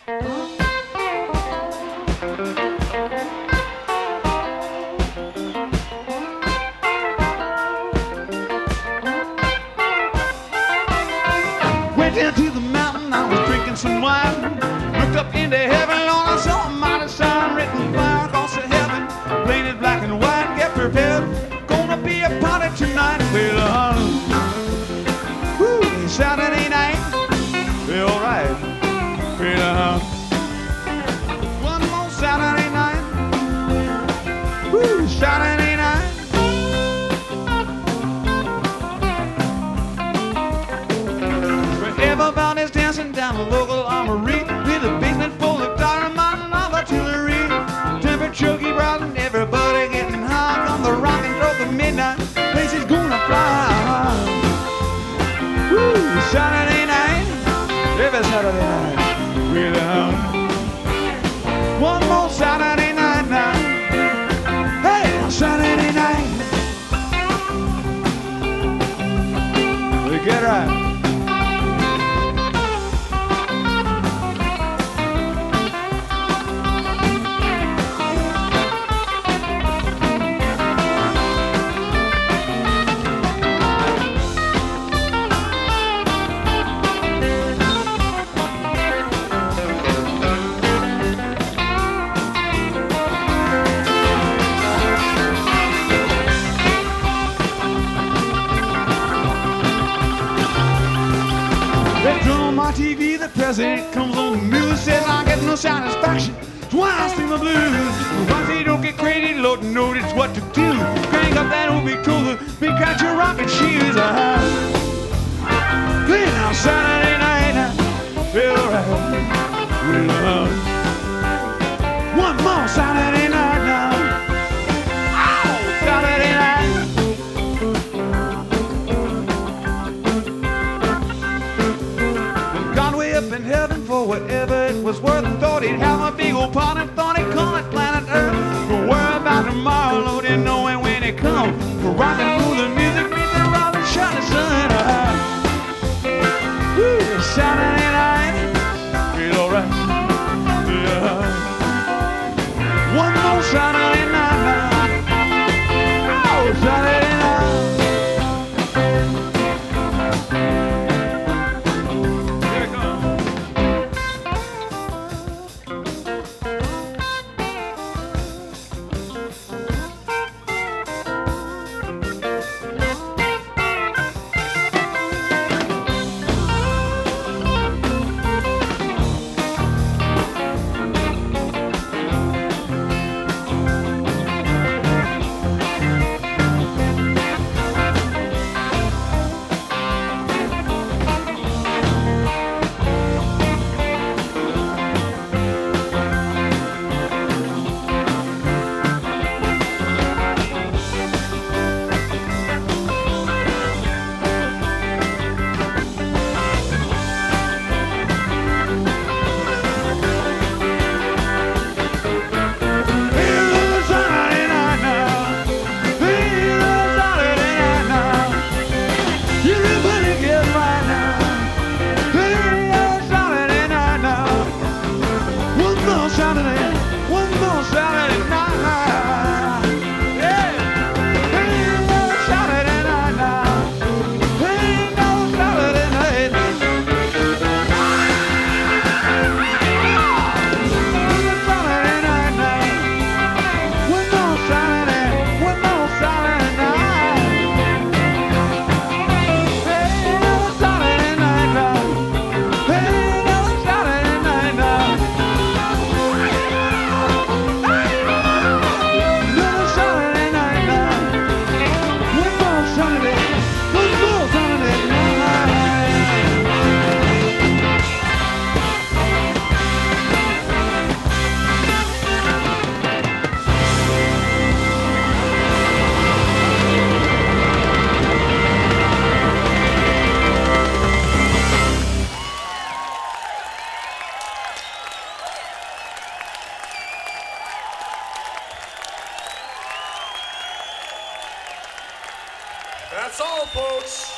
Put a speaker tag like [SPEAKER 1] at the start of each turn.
[SPEAKER 1] Went down to the mountain, I was drinking some wine. Looked up into heaven, Lord, I saw a mighty sign written fire across the heaven, painted black and white. Get prepared, gonna be a party tonight. Well, woo, Saturday night, well, alright. Well, one more Saturday night, woo, Saturday night. Everybody's dancing down the local armory with a basement full of dynamite and all artillery. Temperature keep rising, everybody getting high. Come the rock and roll the midnight, place is gonna fly. Woo, Saturday night, every Saturday night. We're one more Saturday night now. Hey, Saturday night. We get right. TV, the president comes on the news, says I get no satisfaction, that's why I sing the blues. Once they don't get crazy, Lord knows it's what to do. Crank up that old Victrola, pick out your rocking shoes. Play now Saturday night, feel right. One more Saturday night now. Oh, Saturday night. Up in heaven for whatever it was worth. Thought he'd have a big old party, thought he'd call it planet Earth. Don't worry about tomorrow, Lord, didn't know when it comes. We're rocking through the music, meet the rock and shine the sun. Woo, Saturday night, feel alright. Yeah. One more Saturday night now. Oh, Saturday night.
[SPEAKER 2] That's all, folks.